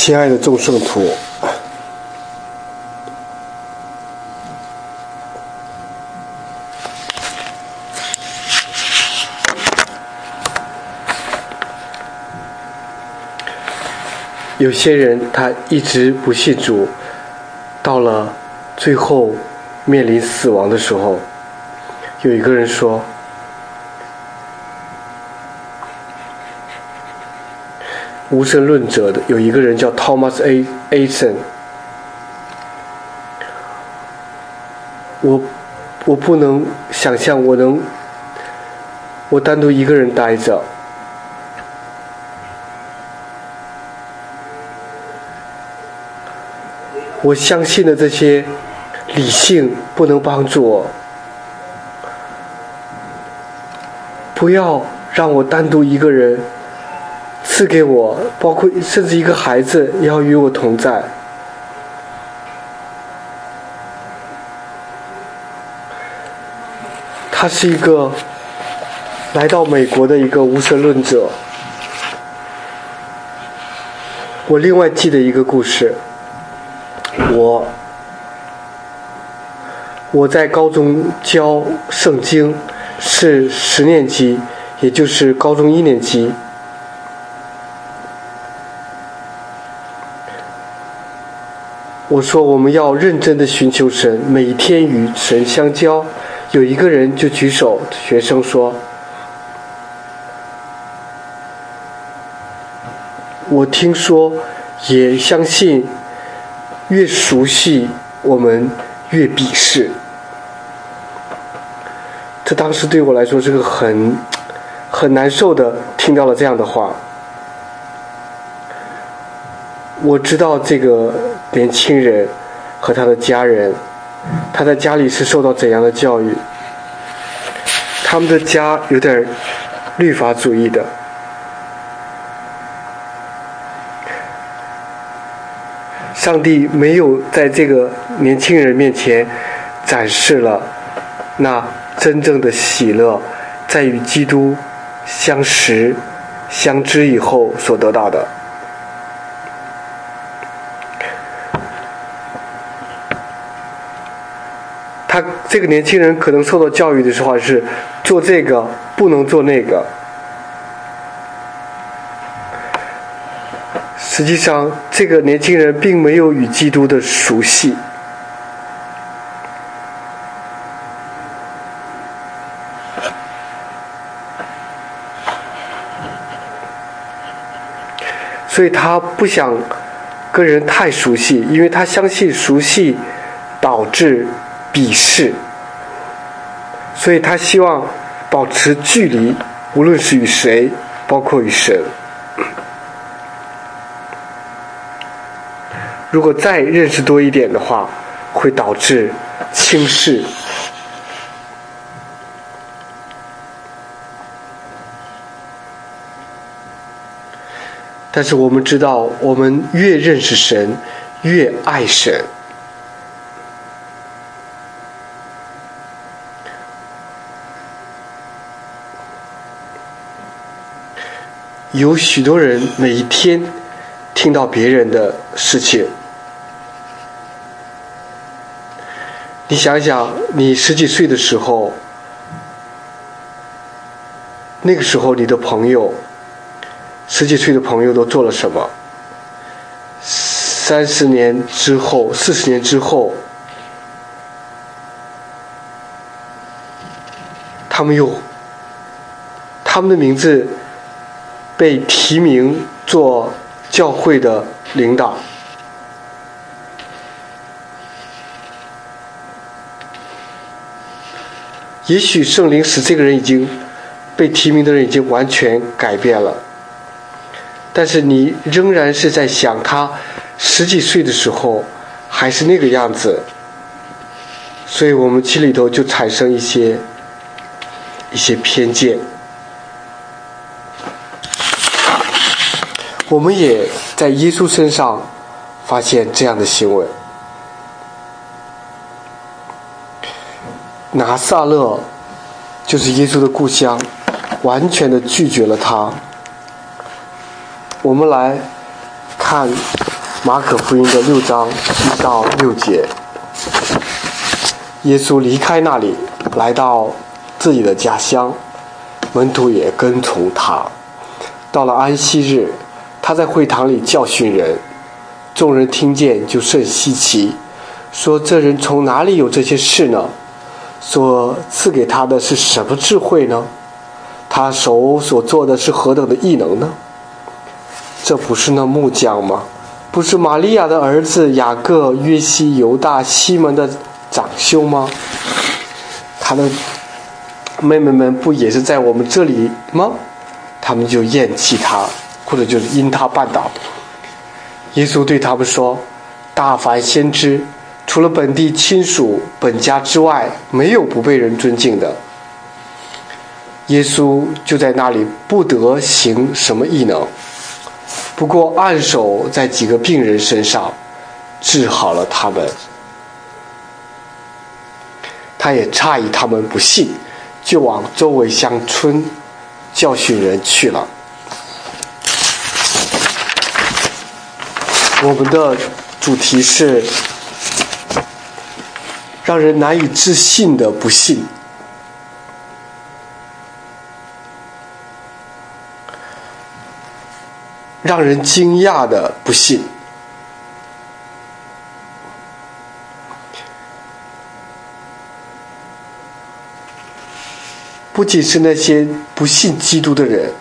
亲爱的众圣徒，有些人他一直不信主，到了最后面临死亡的时候，有一个人说，无神论者的有一个人叫 Thomas A. Edison， 我不能想象我单独一个人待着，我相信的这些理性不能帮助我，不要让我单独一个人，赐给我，包括甚至一个孩子也要与我同在。他是一个来到美国的一个无神论者。我另外记得一个故事，我在高中教圣经，是10年级，也就是高中1年级。我说我们要认真的寻求神，每天与神相交。有一个人就举手，学生说，我听说也相信越熟悉我们越鄙视。这当时对我来说是个很难受的，听到了这样的话。我知道这个年轻人和他的家人，他在家里是受到怎样的教育。他们的家有点律法主义的，上帝没有在这个年轻人面前展示了那真正的喜乐，在与基督相识相知以后所得到的。他这个年轻人可能受到教育的时候是做这个不能做那个，实际上这个年轻人并没有与基督的熟悉。所以他不想跟人太熟悉，因为他相信熟悉导致鄙视，所以他希望保持距离，无论是与谁，包括与神。如果再认识多一点的话，会导致轻视。但是我们知道，我们越认识神，越爱神。有许多人每一天听到别人的事情，你想想，你10几岁的时候，那个时候你的朋友，10几岁的朋友都做了什么？30年之后，40年之后，他们的名字被提名做教会的领导。也许圣灵使这个人已经被提名的人已经完全改变了，但是你仍然是在想他10几岁的时候还是那个样子，所以我们心里头就产生一些偏见。我们也在耶稣身上发现这样的行为。拿撒勒就是耶稣的故乡，完全的拒绝了他。我们来看马可福音的6章1到6节。耶稣离开那里，来到自己的家乡，门徒也跟从他。到了安息日，他在会堂里教训人，众人听见就甚稀奇，说这人从哪里有这些事呢？所赐给他的是什么智慧呢？他手所做的是何等的异能呢？这不是那木匠吗？不是玛利亚的儿子雅各、约西、犹大、西门的长兄吗？他的妹妹们不也是在我们这里吗？他们就厌弃他，或者就是因他绊倒。耶稣对他们说，大凡先知，除了本地亲属本家之外，没有不被人尊敬的。耶稣就在那里不得行什么异能，不过按手在几个病人身上，治好了他们。他也诧异他们不信，就往周围乡村教训人去了。我们的主题是让人难以置信的不信。让人惊讶的不信。不仅是那些不信基督的人，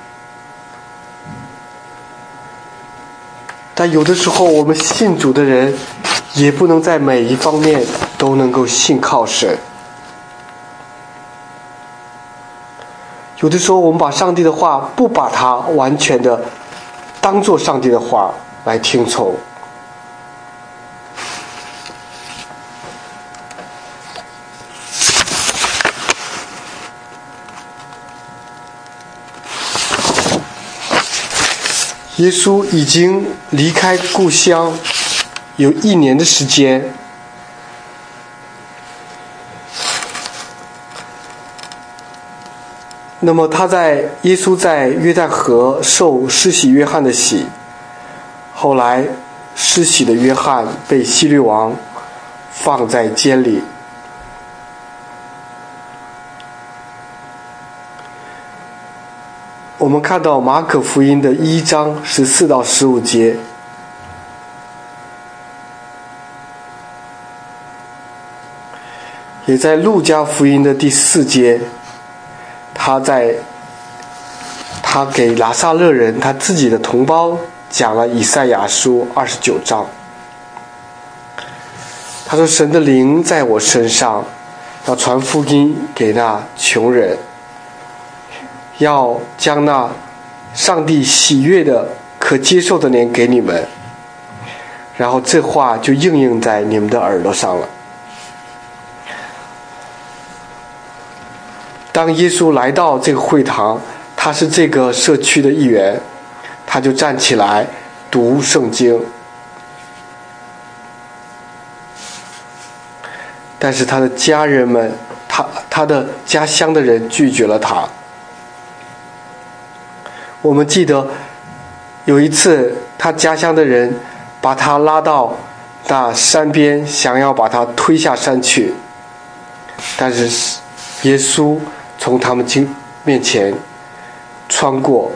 但有的时候我们信主的人也不能在每一方面都能够信靠神。有的时候我们把上帝的话不把它完全的当作上帝的话来听从。耶稣已经离开故乡有1年的时间，那么耶稣在约旦河受施洗约翰的洗，后来施洗的约翰被希律王放在监里。我们看到马可福音的1章14到15节，也在路加福音的第4节，他给拿撒勒人他自己的同胞讲了以赛亚书29章。他说，神的灵在我身上，要传福音给那穷人，要将那上帝喜悦的可接受的年给你们。然后这话就应用在你们的耳朵上了。当耶稣来到这个会堂，他是这个社区的一员，他就站起来读圣经。但是他的家人们，他的家乡的人拒绝了他。我们记得有一次他家乡的人把他拉到那山边，想要把他推下山去，但是耶稣从他们面前穿过。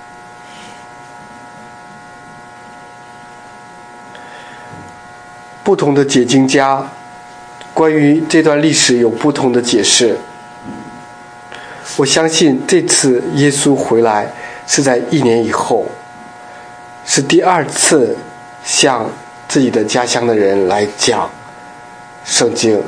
不同的解经家关于这段历史有不同的解释。我相信这次耶稣回来是在1年以后，是第2次向自己的家乡的人来讲圣经。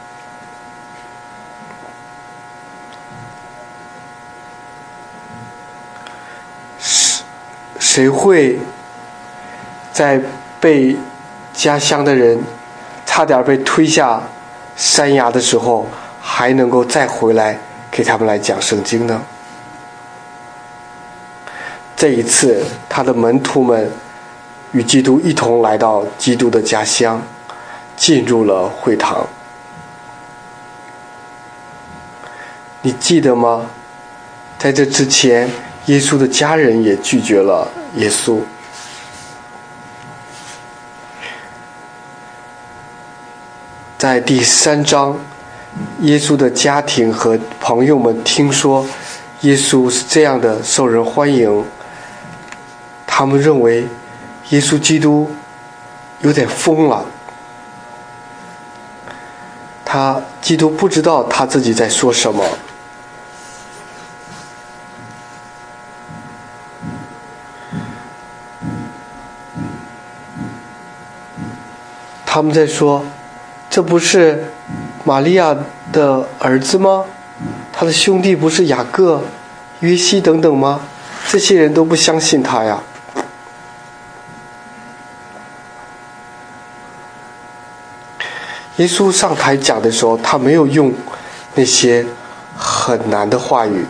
谁会在被家乡的人差点被推下山崖的时候，还能够再回来给他们来讲圣经呢？这一次他的门徒们与基督一同来到基督的家乡，进入了会堂。你记得吗？在这之前，耶稣的家人也拒绝了耶稣。 在第3章，耶稣的家庭和朋友们听说耶稣是这样的受人欢迎，他们认为耶稣基督有点疯了，基督不知道他自己在说什么。他们在说，这不是玛利亚的儿子吗？他的兄弟不是雅各、约西等等吗？这些人都不相信他呀。耶稣上台讲的时候，他没有用那些很难的话语，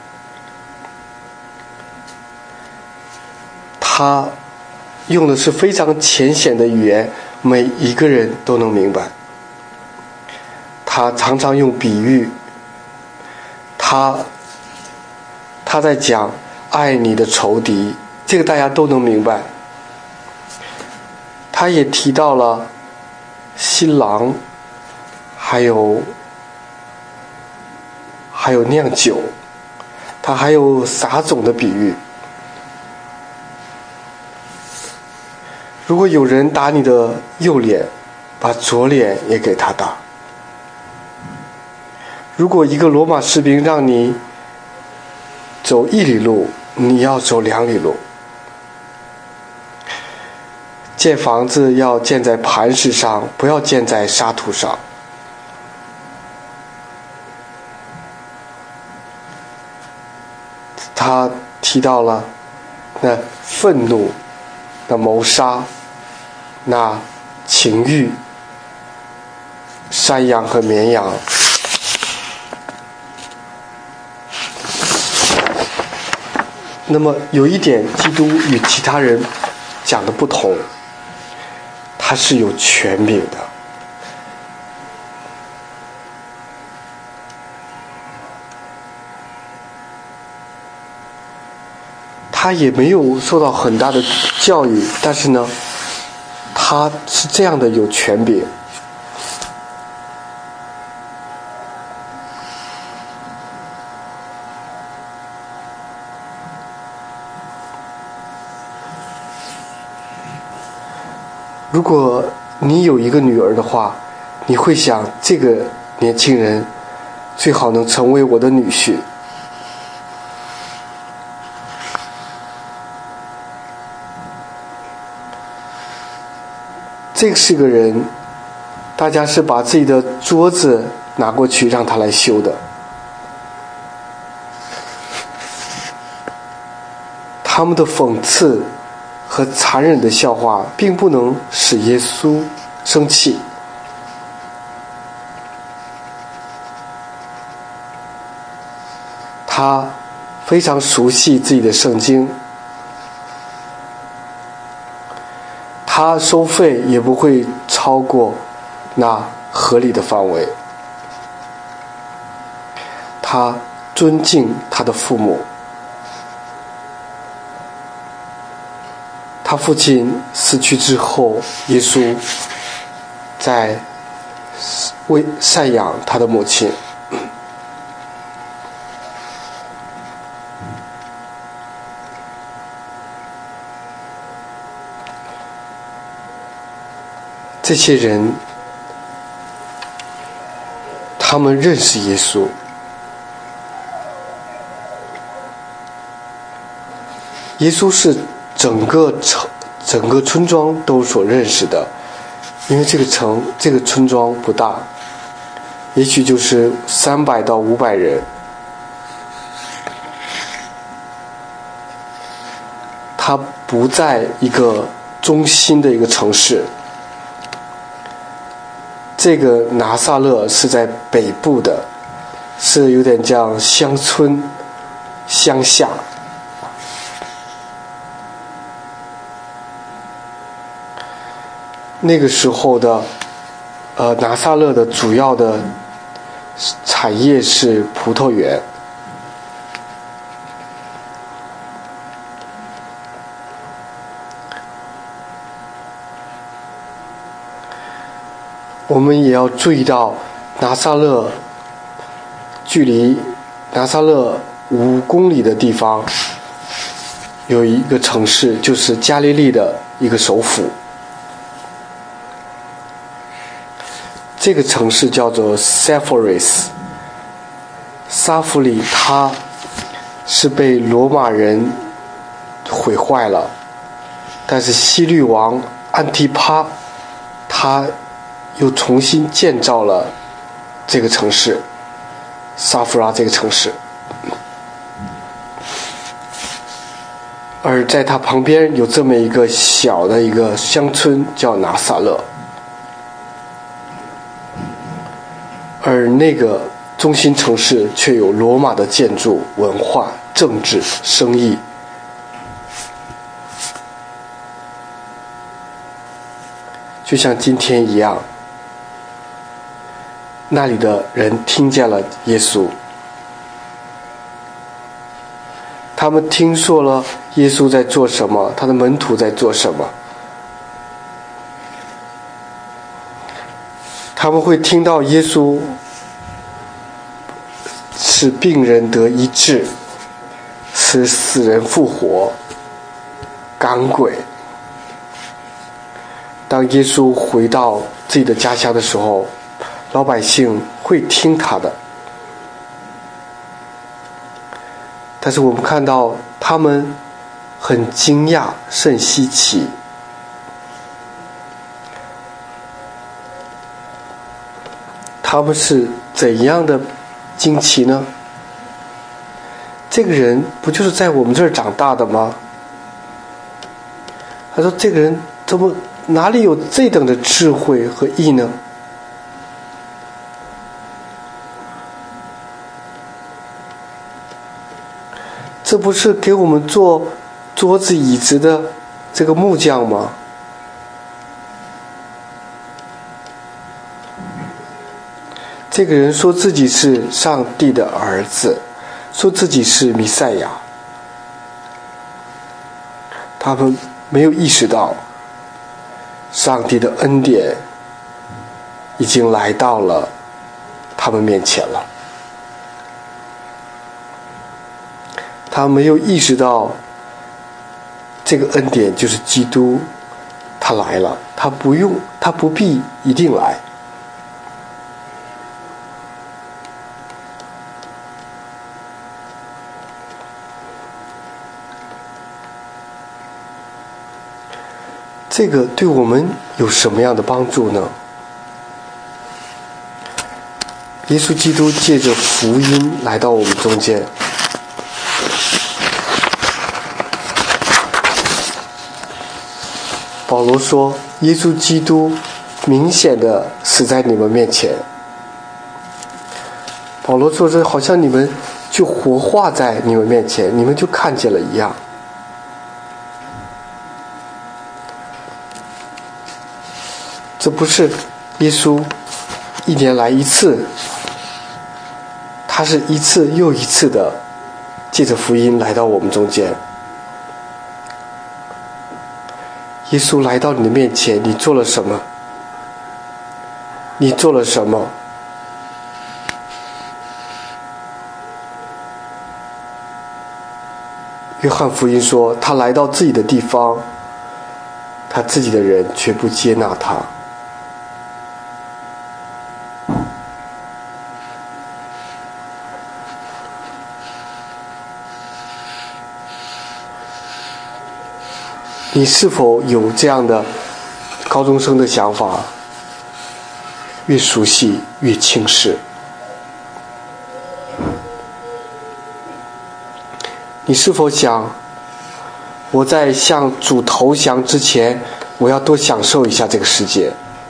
他用的是非常浅显的语言，每一个人都能明白。他常常用比喻，他在讲爱你的仇敌，这个大家都能明白。他也提到了新郎，还有酿酒，他还有撒种的比喻。如果有人打你的右脸，把左脸也给他打。如果一个罗马士兵让你走1里路，你要走2里路。建房子要建在磐石上，不要建在沙土上。他提到了那愤怒、那谋杀、那情欲、山羊和绵羊。那么有一点，基督与其他人讲的不同，他是有权柄的。他也没有受到很大的教育，但是呢，他是这样的有权柄。如果你有一个女儿的话，你会想这个年轻人最好能成为我的女婿。这个是个人，大家是把自己的桌子拿过去让他来修的。他们的讽刺和残忍的笑话并不能使耶稣生气。他非常熟悉自己的圣经，他收费也不会超过那合理的范围。他尊敬他的父母。他父亲死去之后，耶稣在赡养他的母亲。这些人，他们认识耶稣。耶稣是整个村庄都所认识的，因为这个村庄不大，也许就是300到500人。它不在一个中心的一个城市。这个拿撒勒是在北部的，是有点像乡村、乡下。那个时候的拿撒勒的主要的产业是葡萄园。 我们也要注意到拿撒勒距离拿撒勒5公里的地方有一个城市，就是加利利的一个首府。这个城市叫做塞弗里斯。撒弗里它是被罗马人毁坏了，但是希律王安提帕他又重新建造了这个城市萨弗拉这个城市，而在它旁边有这么一个小的一个乡村叫拿撒勒，而那个中心城市却有罗马的建筑、文化、政治、生意。就像今天一样，那里的人听见了耶稣，他们听说了耶稣在做什么，他的门徒在做什么，他们会听到耶稣使病人得医治，使死人复活，赶鬼。当耶稣回到自己的家乡的时候，老百姓会听他的。但是我们看到他们很惊讶，甚稀奇。他们是怎样的惊奇呢？这个人不就是在我们这儿长大的吗？他说这个人怎么哪里有这等的智慧和义呢？这不是给我们做桌子椅子的这个木匠吗？这个人说自己是上帝的儿子，说自己是弥赛亚，他们没有意识到上帝的恩典已经来到了他们面前了。他没有意识到这个恩典就是基督，他来了，他不必一定来。这个对我们有什么样的帮助呢？耶稣基督借着福音来到我们中间，保罗说耶稣基督明显的死在你们面前。保罗说这好像你们就活化在你们面前，你们就看见了一样。这不是耶稣1年来一次，他是一次又一次的借着福音来到我们中间。耶稣来到你的面前，你做了什么？你做了什么？约翰福音说，他来到自己的地方，他自己的人却不接纳他。你是否有这样的高中生的想法？越熟悉越轻视。你是否想，我在向主投降之前，我要多享受一下这个世界，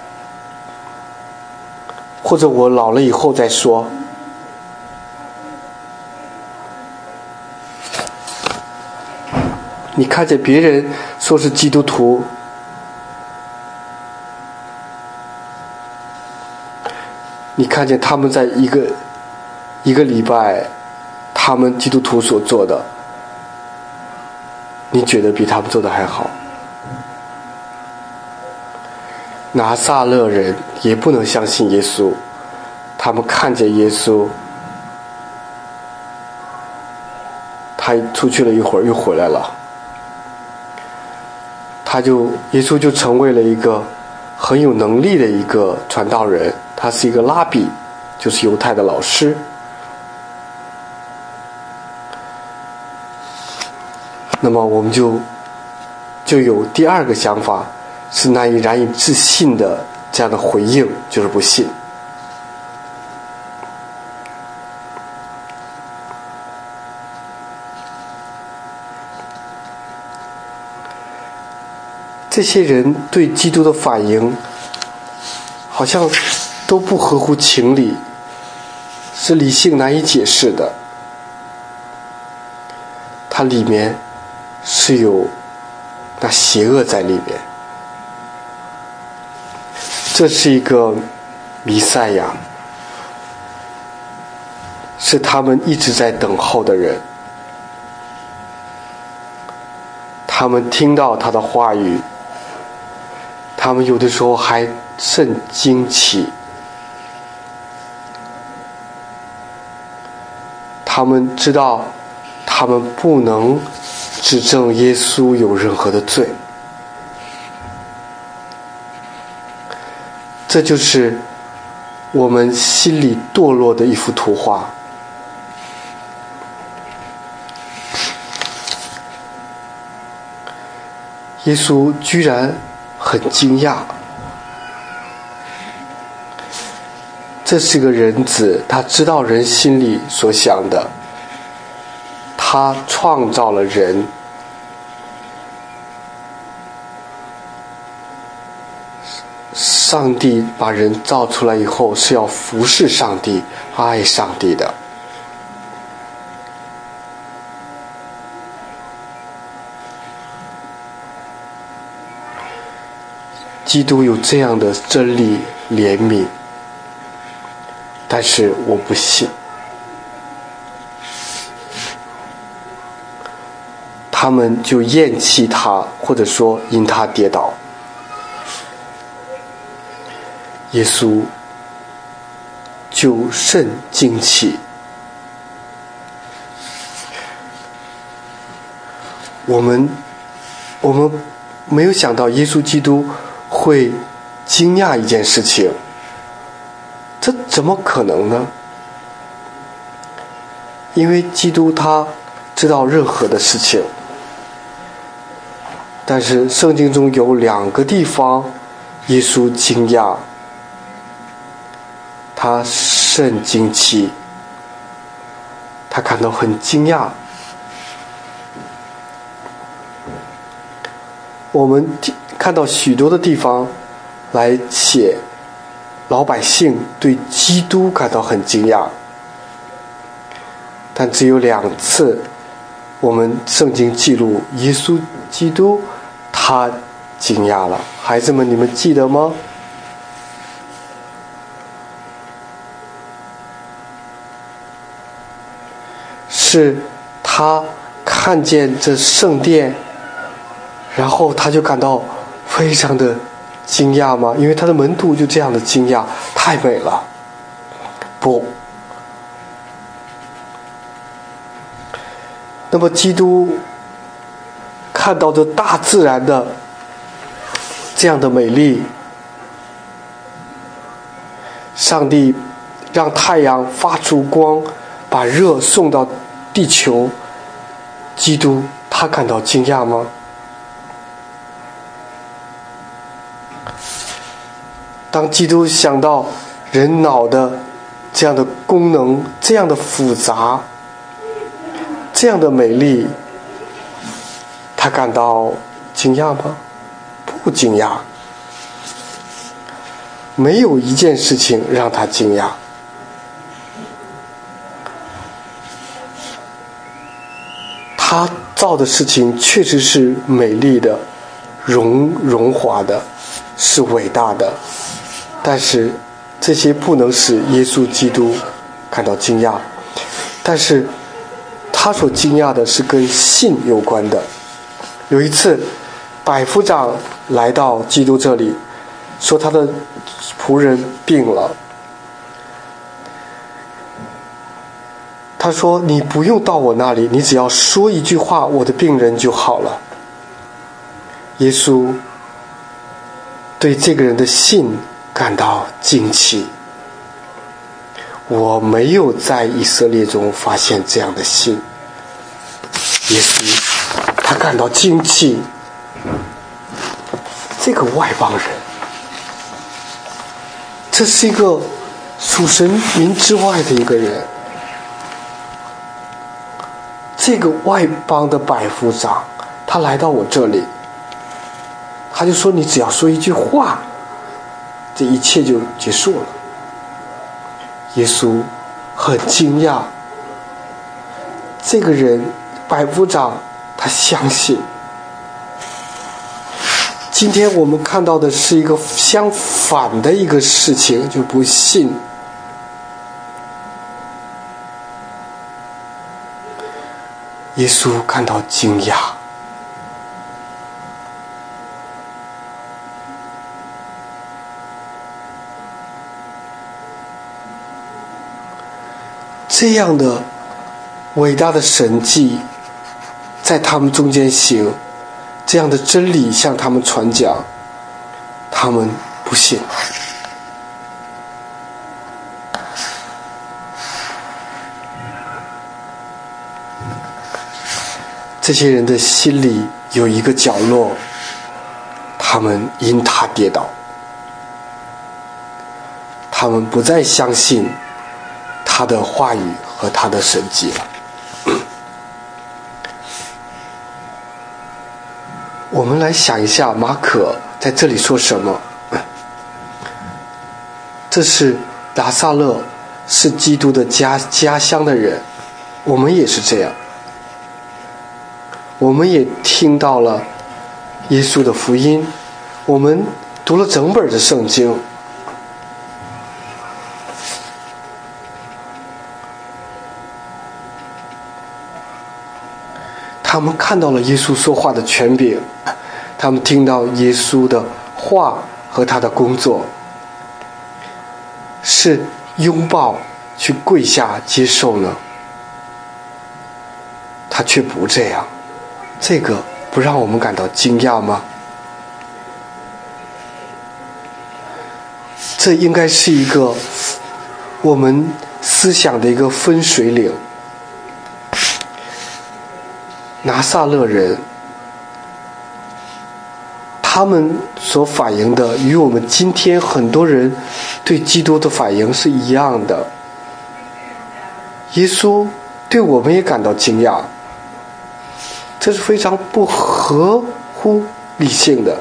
或者我老了以后再说？你看见别人说是基督徒，你看见他们在一个礼拜，他们基督徒所做的，你觉得比他们做的还好？ 拿撒勒人也不能相信耶稣，他们看见耶稣，他出去了一会儿又回来了，耶稣就成为了一个很有能力的一个传道人，他是一个拉比，就是犹太的老师。那么我们就有第二个想法，是难以置信的这样的回应，就是不信。这些人对基督的反应好像都不合乎情理，是理性难以解释的，它里面是有那邪恶在里面。这是一个弥赛亚，是他们一直在等候的人，他们听到他的话语，他们有的时候还甚惊奇，他们知道他们不能指证耶稣有任何的罪。这就是我们心里堕落的一幅图画。耶稣居然很惊讶，这是个人子，他知道人心里所想的，他创造了人，上帝把人造出来以后是要服侍上帝、爱上帝的。基督有这样的真理怜悯，但是我不信。他们就厌弃他，或者说因他跌倒。耶稣就甚惊奇。我们没有想到耶稣基督会惊讶一件事情，这怎么可能呢？因为基督他知道任何的事情，但是圣经中有2个地方耶稣惊讶，他甚惊奇，他感到很惊讶。我们看到许多的地方来写老百姓对基督感到很惊讶，但只有2次我们圣经记录耶稣基督他惊讶了。孩子们，你们记得吗？是他看见这圣殿，然后他就感到非常的惊讶吗？因为他的门徒就这样的惊讶，太美了。不，那么基督看到这大自然的这样的美丽，上帝让太阳发出光，把热送到地球，基督他感到惊讶吗？当基督想到人脑的这样的功能，这样的复杂，这样的美丽，他感到惊讶吗？不惊讶。没有一件事情让他惊讶。他造的事情确实是美丽的、荣华的，是伟大的，但是这些不能使耶稣基督感到惊讶。但是他所惊讶的是跟信有关的。有一次百夫长来到基督这里， 说他的仆人病了。他说：“你不用到我那里，你只要说一句话，我的病人就好了。”耶稣对这个人的信感到惊奇。我没有在以色列中发现这样的信。耶稣他感到惊奇，这个外邦人，这是一个属神民之外的一个人，这个外邦的百夫长，他来到我这里，他就说：“你只要说一句话，这一切就结束了。”耶稣很惊讶，这个人百夫长他相信。今天我们看到的是一个相反的一个事情，就不信。耶稣感到惊讶。这样的伟大的神迹在他们中间行，这样的真理向他们传讲，他们不信。这些人的心里有一个角落，他们因他跌倒，他们不再相信他的话语和他的神迹了。我们来想一下，马可在这里说什么？这是拿撒勒，是基督的家乡的人，我们也是这样。我们也听到了耶稣的福音，我们读了整本的圣经。他们看到了耶稣说话的权柄，他们听到耶稣的话和他的工作，是拥抱去跪下接受呢？他却不这样，这个不让我们感到惊讶吗？这应该是一个我们思想的一个分水岭。拿撒勒人，他们所反映的与我们今天很多人对基督的反应是一样的。耶稣对我们也感到惊讶，这是非常不合乎理性的。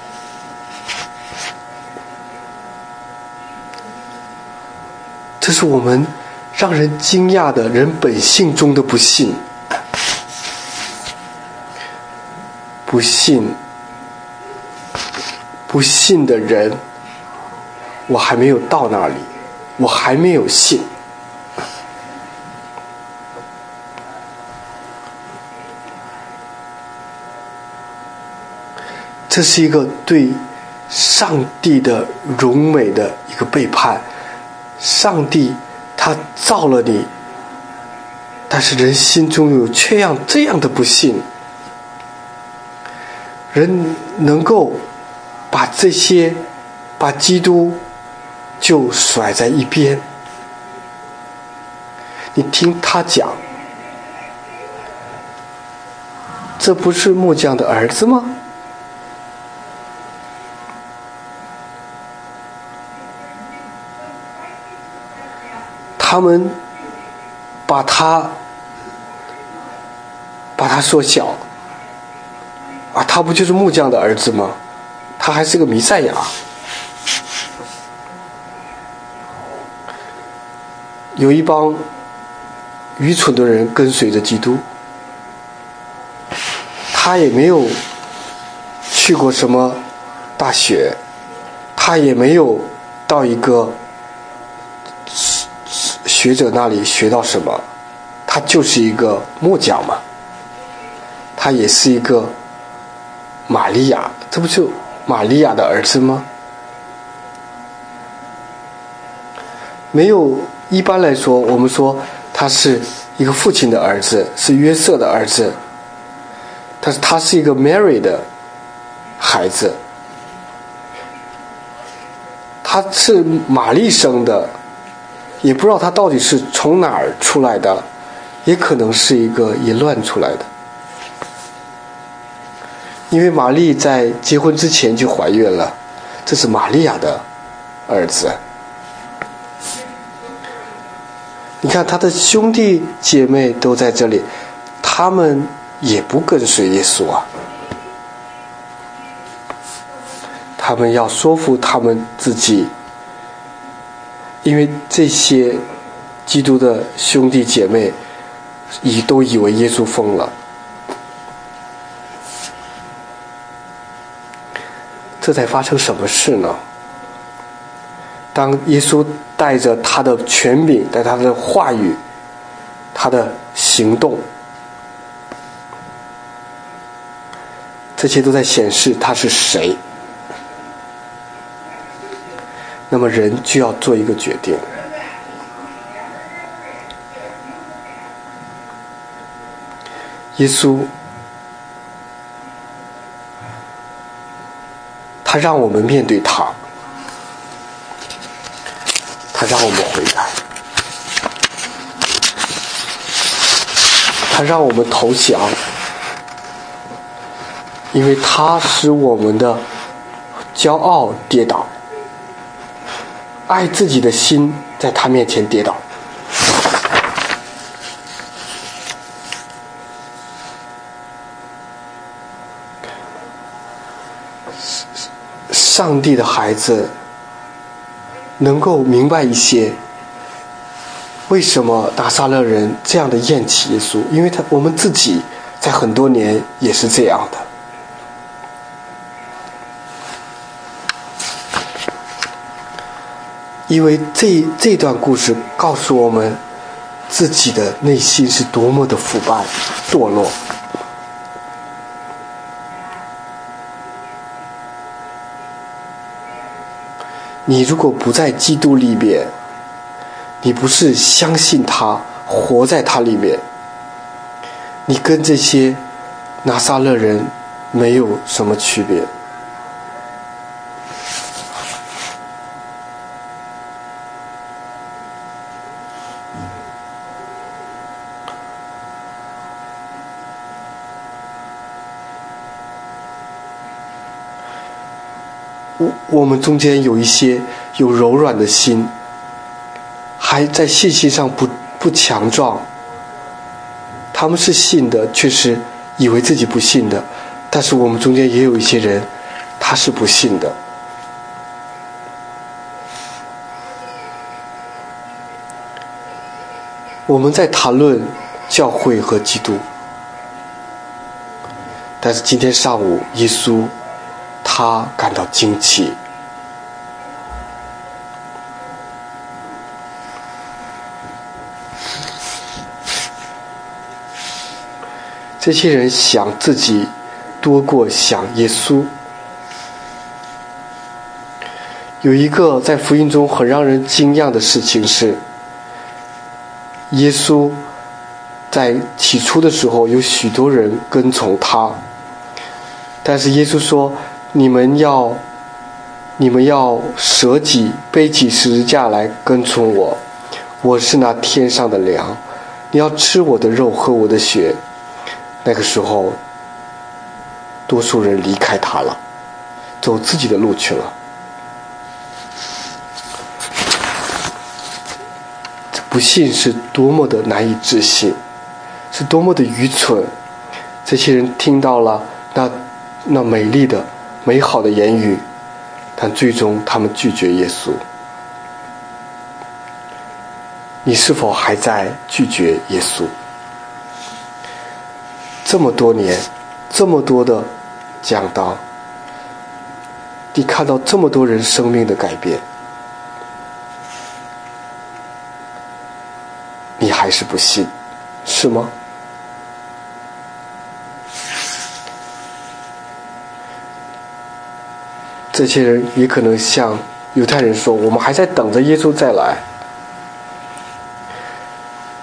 这是我们让人惊讶的人本性中的不信。不信的人，我还没有到那里，我还没有信。这是一个对上帝的荣美的一个背叛。上帝他造了你，但是人心中有这样的不信。人能够把基督就甩在一边。你听他讲，这不是木匠的儿子吗？他们把他缩小啊，他不就是木匠的儿子吗？他还是个弥赛亚。有一帮愚蠢的人跟随着基督，他也没有去过什么大学，他也没有到一个学者那里学到什么，他就是一个木匠嘛。他也是一个玛利亚，这不就玛利亚的儿子吗？ 没有，一般来说我们说他是一个父亲的儿子，是约瑟的儿子，但是他是一个 Mary 的孩子，他是玛丽生的，也不知道他到底是从哪儿出来的，也可能是一个淫乱出来的，因为玛丽在结婚之前就怀孕了，这是玛利亚的儿子。你看他的兄弟姐妹都在这里，他们也不跟随耶稣啊，他们要说服他们自己，因为这些基督的兄弟姐妹都以为耶稣疯了。这才发生什么事呢？当耶稣带着他的权柄，带他的话语，他的行动，这些都在显示他是谁。那么人就要做一个决定。耶稣他让我们面对他，他让我们悔改，他让我们投降，因为他使我们的骄傲跌倒，爱自己的心在他面前跌倒。上帝的孩子能够明白一些，为什么拿撒勒人这样的厌弃耶稣，因为我们自己在很多年也是这样的。因为这段故事告诉我们自己的内心是多么的腐败堕落。你如果不在基督里面，你不是相信他，活在他里面，你跟这些拿撒勒人没有什么区别。我们中间有一些有柔软的心，还在信心上不强壮，他们是信的，却是以为自己不信的。但是我们中间也有一些人，他是不信的。我们在谈论教会和基督，但是今天上午耶稣他感到惊奇。这些人想自己多过想耶稣。有一个在福音中很让人惊讶的事情是，耶稣在起初的时候有许多人跟从他，但是耶稣说，你们要舍己背起十字架来跟从我，我是那天上的粮，你要吃我的肉喝我的血。那个时候多数人离开他了，走自己的路去了。这不信是多么的难以置信，是多么的愚蠢。这些人听到了那美丽的美好的言语，但最终他们拒绝耶稣。你是否还在拒绝耶稣？这么多年，这么多的讲道，你看到这么多人生命的改变，你还是不信，是吗？这些人也可能像犹太人说，我们还在等着耶稣再来。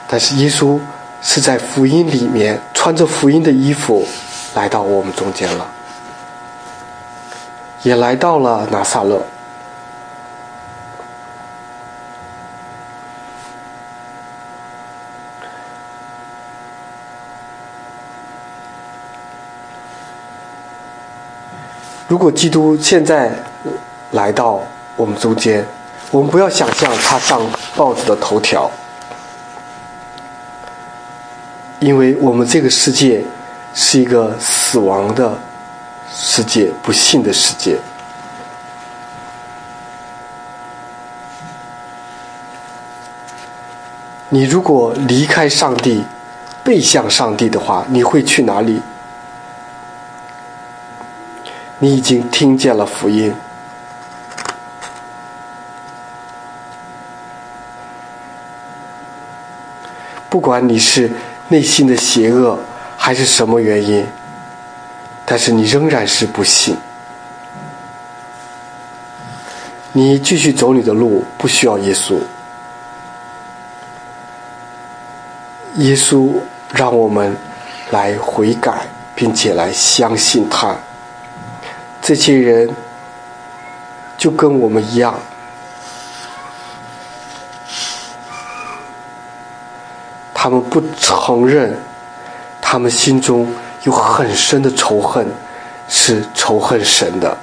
但是耶稣是在福音里面穿着福音的衣服来到我们中间了，也来到了拿撒勒。如果基督现在来到我们中间，我们不要想象他上报纸的头条，因为我们这个世界是一个死亡的世界，不幸的世界。你如果离开上帝，背向上帝的话，你会去哪里？你已经听见了福音，不管你是内心的邪恶还是什么原因，但是你仍然是不信。你继续走你的路，不需要耶稣。耶稣让我们来悔改，并且来相信他。这些人就跟我们一样，他们不承认他们心中有很深的仇恨，是仇恨神的，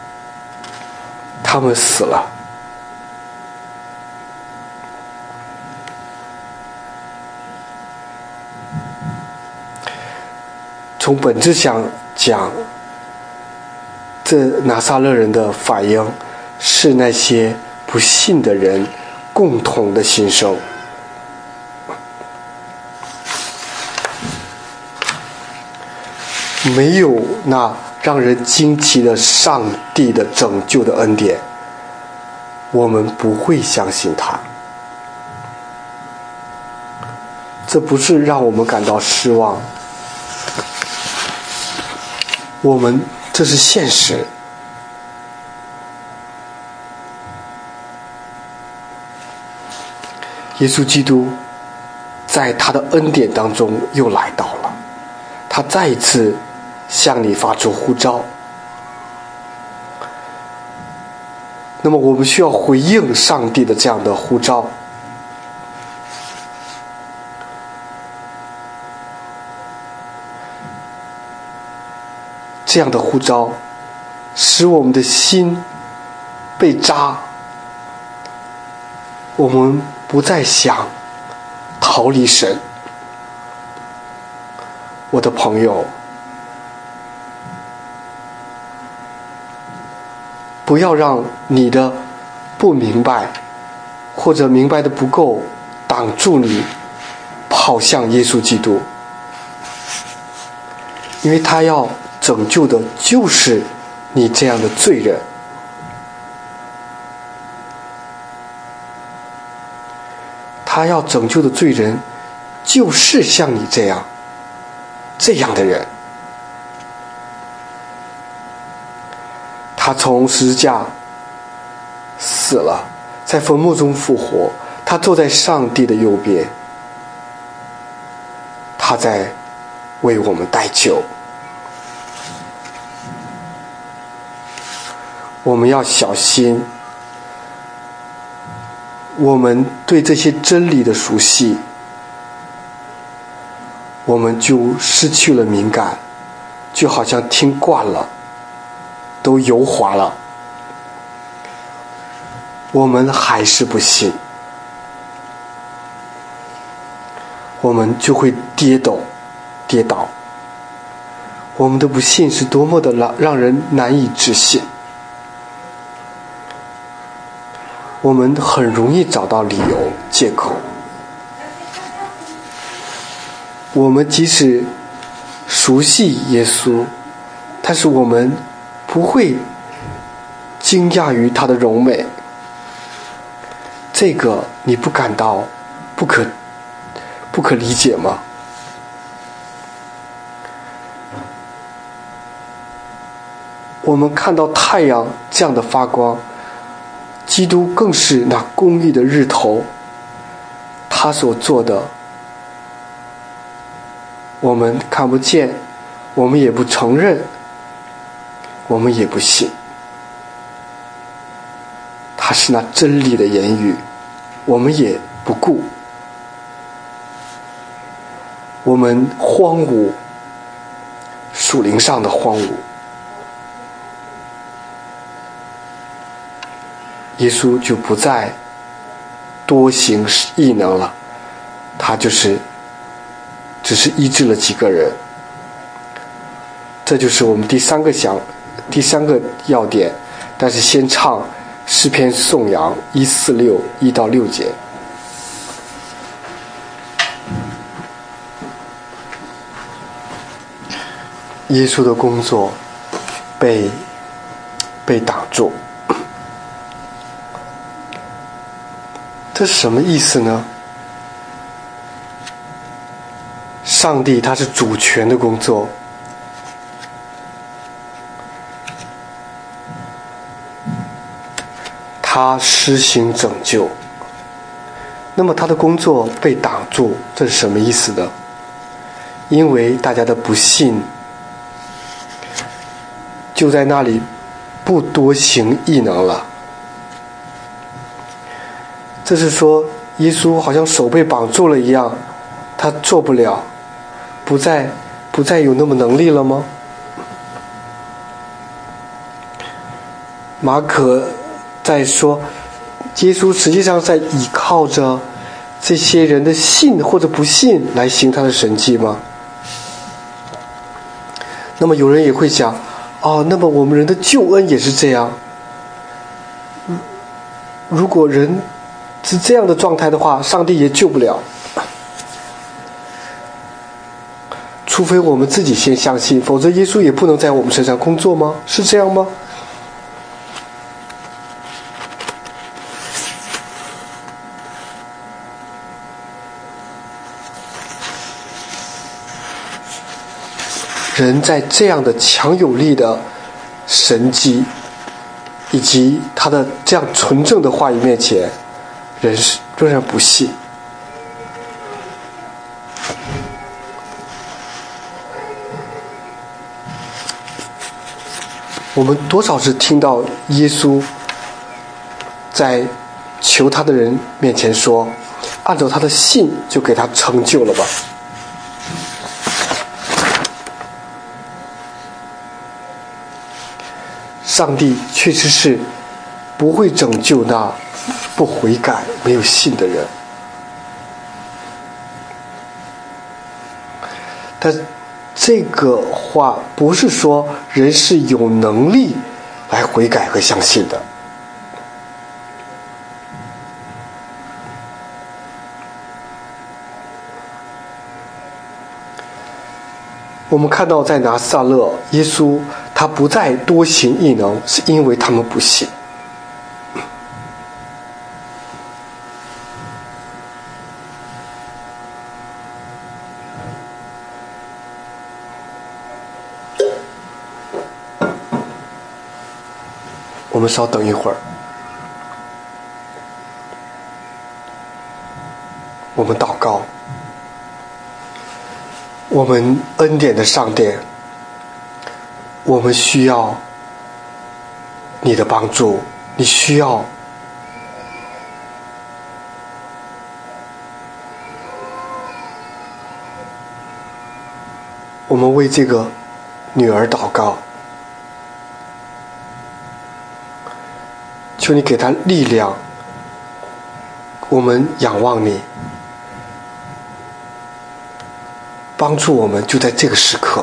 他们死了。从本质上讲，这拿撒勒人的反应是那些不信的人共同的心声。没有那让人惊奇的上帝的拯救的恩典，我们不会相信他。这不是让我们感到失望，这是现实。耶稣基督在他的恩典当中又来到了，他再一次向你发出呼召。那么我们需要回应上帝的这样的呼召。这样的呼召使我们的心被扎，我们不再想逃离神。我的朋友，不要让你的不明白或者明白的不够挡住你跑向耶稣基督，因为他要拯救的就是你这样的罪人。他要拯救的罪人就是像你这样的人。他从十字架死了，在坟墓中复活，他坐在上帝的右边，他在为我们代求。我们要小心，我们对这些真理的熟悉，我们就失去了敏感，就好像听惯了，都油滑了，我们还是不信，我们就会跌倒。我们的不信是多么的让人难以置信。我们很容易找到理由借口。我们即使熟悉耶稣，但是我们不会惊讶于他的荣美。这个你不感到不可理解吗？我们看到太阳这样的发光，基督更是那公义的日头，他所做的我们看不见，我们也不承认，我们也不信。他是那真理的言语，我们也不顾。我们荒芜，属灵上的荒芜。耶稣就不再多行异能了，他只是医治了几个人。这就是我们第三个要点。但是先唱诗篇颂扬146 1到6节。耶稣的工作被挡住，这是什么意思呢？上帝他是主权的工作，他施行拯救，那么他的工作被挡住，这是什么意思呢？因为大家的不信，就在那里不多行异能了。这是说耶稣好像手被绑住了一样，他做不了，不再有那么能力了吗？马可在说耶稣实际上在倚靠着这些人的信或者不信来行他的神迹吗？那么有人也会讲，那么我们人的救恩也是这样。如果人是这样的状态的话，上帝也救不了，除非我们自己先相信，否则耶稣也不能在我们身上工作吗？是这样吗？人在这样的强有力的神迹以及他的这样纯正的话语面前，人仍然不信。我们多少次听到耶稣在求他的人面前说，按照他的信就给他成就了吧。上帝确实是不会拯救那不悔改没有信的人，但这个话不是说人是有能力来悔改和相信的。我们看到在拿撒勒，耶稣他不再多行异能，是因为他们不信。我们稍等一会儿，我们祷告。我们恩典的上帝，我们需要你的帮助，你需要我们为这个女儿祷告，求你给她力量，我们仰望你，帮助我们就在这个时刻，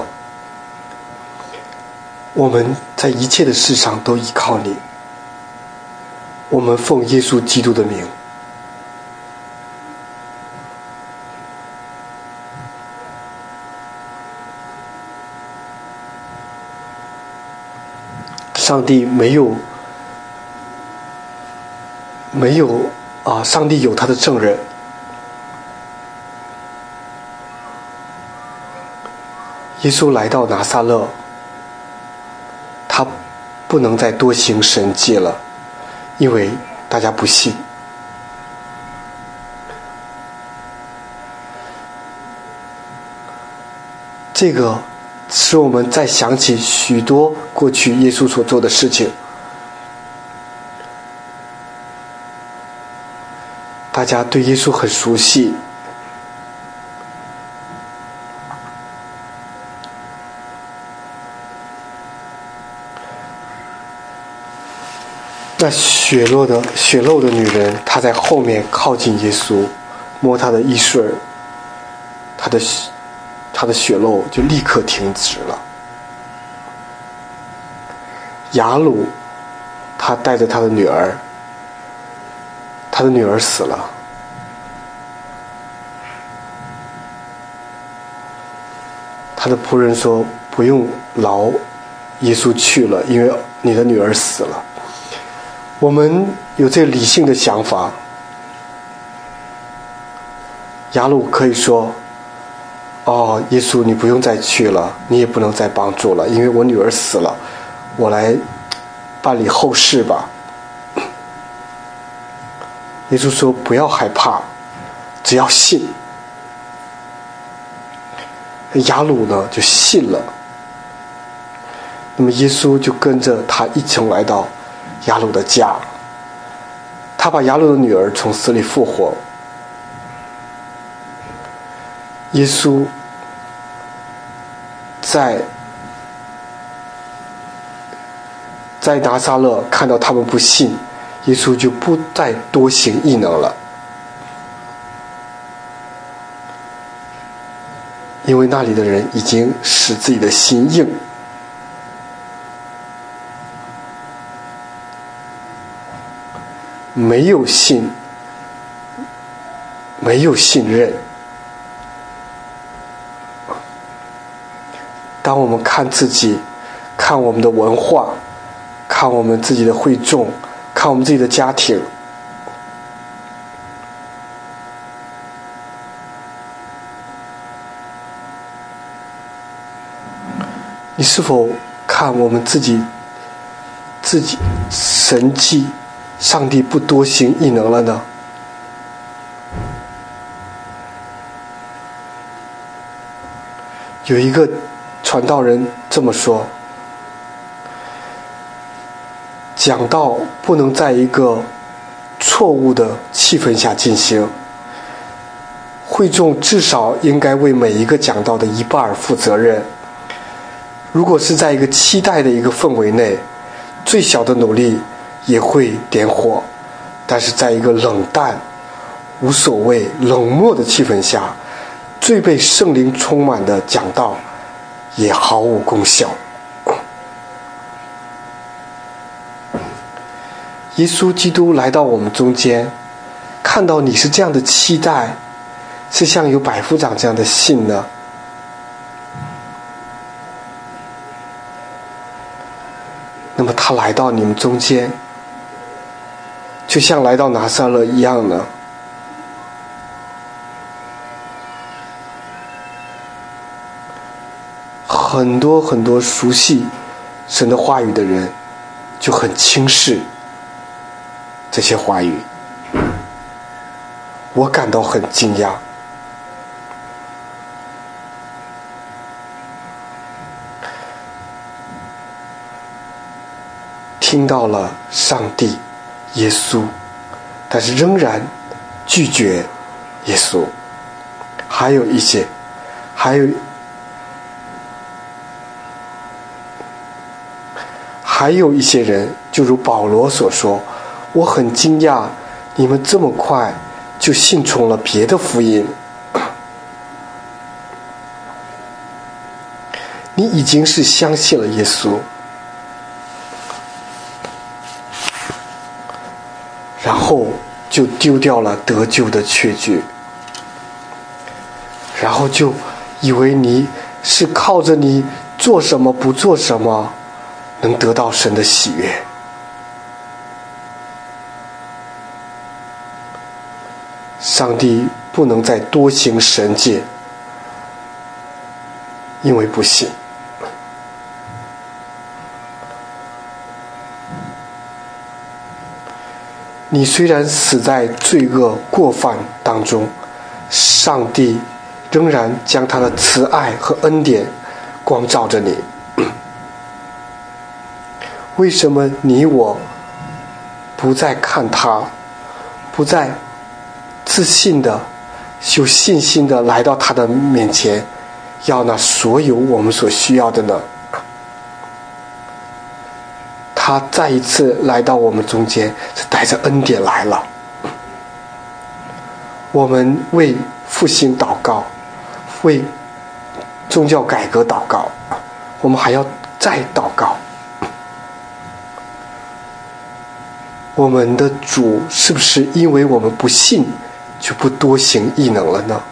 我们在一切的事上都依靠你，我们奉耶稣基督的名。上帝没有上帝有他的证人。耶稣来到拿撒勒，他不能再多行神迹了，因为大家不信。 这个使我们再想起许多过去耶稣所做的事情。大家对耶稣很熟悉，那血漏的女人，她在后面靠近耶稣，摸他的衣穗，她的血漏就立刻停止了。雅鲁，他带着他的女儿，他的女儿死了。他的仆人说：“不用劳耶稣去了，因为你的女儿死了。”我们有这个理性的想法，雅鲁可以说：“哦，耶稣，你不用再去了，你也不能再帮助了，因为我女儿死了，我来办理后事吧。”耶稣说：“不要害怕，只要信。”雅鲁呢就信了，那么耶稣就跟着他一同来到雅鲁的家，他把雅鲁的女儿从死里复活。耶稣在拿撒勒看到他们不信，耶稣就不再多行异能了，因为那里的人已经使自己的心硬。没有信，没有信任。当我们看自己，看我们的文化，看我们自己的会众，看我们自己的家庭，你是否看我们自己神迹，上帝不多行异能了呢？有一个传道人这么说：讲道不能在一个错误的气氛下进行，会众至少应该为每一个讲道的一半负责任。如果是在一个期待的一个氛围内，最小的努力也会点火，但是在一个冷淡、无所谓、冷漠的气氛下，最被圣灵充满的讲道也毫无功效。耶稣基督来到我们中间，看到你是这样的期待，是像有百夫长这样的信呢？那么他来到你们中间，就像来到拿撒勒一样呢？很多很多熟悉神的话语的人就很轻视这些话语，我感到很惊讶。听到了上帝、耶稣，但是仍然拒绝耶稣。还有一些人，就如保罗所说，我很惊讶你们这么快就信从了别的福音。你已经是相信了耶稣，然后就丢掉了得救的确据，然后就以为你是靠着你做什么不做什么能得到神的喜悦。上帝不能再多行神迹，因为不信。你虽然死在罪恶过犯当中，上帝仍然将他的慈爱和恩典光照着你。为什么你我不再看他，不再自信的、有信心的来到他的面前，要那所有我们所需要的呢？他再一次来到我们中间，是带着恩典来了。我们为复兴祷告，为宗教改革祷告，我们还要再祷告。我们的主是不是因为我们不信，就不多行异能了呢？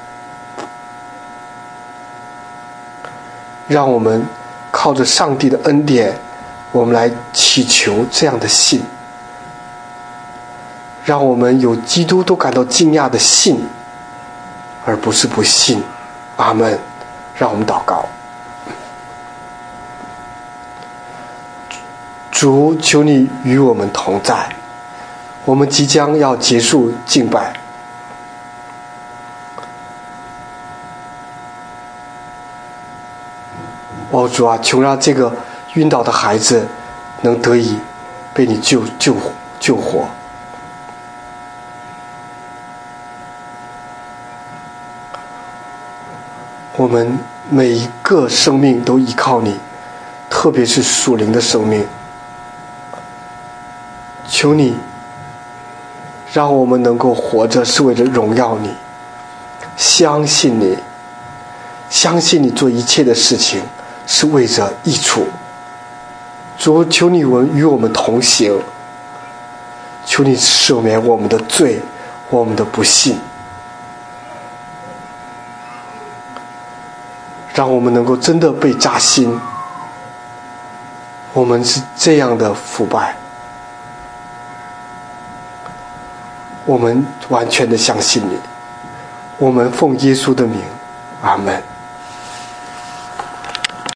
让我们靠着上帝的恩典，我们来祈求这样的信，让我们有基督都感到惊讶的信，而不是不信。阿们。让我们祷告。主，求你与我们同在，我们即将要结束敬拜。哦，主啊，求让这个晕倒的孩子能得以被你救活。我们每一个生命都依靠你，特别是属灵的生命。求你让我们能够活着是为了荣耀你，相信你，相信你做一切的事情是为着益处。主，求你与我们同行，求你赦免我们的罪，我们的不信，让我们能够真的被扎心。我们是这样的腐败，我们完全的相信你。我们奉耶稣的名，阿们。